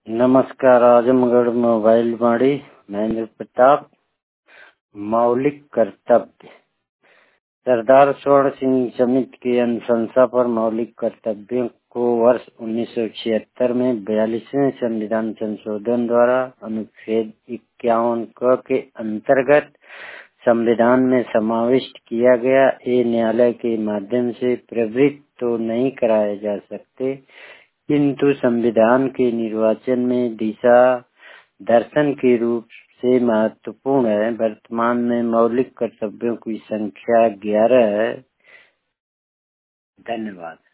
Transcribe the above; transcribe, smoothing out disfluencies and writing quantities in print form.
नमस्कार। आजमगढ़ मोबाइल वाणी महेंद्र प्रताप। मौलिक कर्तव्य। सरदार स्वर्ण सिंह समिति की अनुशंसा पर मौलिक कर्तव्यों को वर्ष 1976 में 42वें संविधान संशोधन द्वारा अनुच्छेद 51 क के अंतर्गत संविधान में समाविष्ट किया गया। ये न्यायालय के माध्यम से प्रवृत्त तो नहीं कराए जा सकते, किंतु संविधान के निर्वाचन में दिशा दर्शन के रूप से महत्वपूर्ण है। वर्तमान में मौलिक कर्तव्यों की संख्या 11 है। धन्यवाद।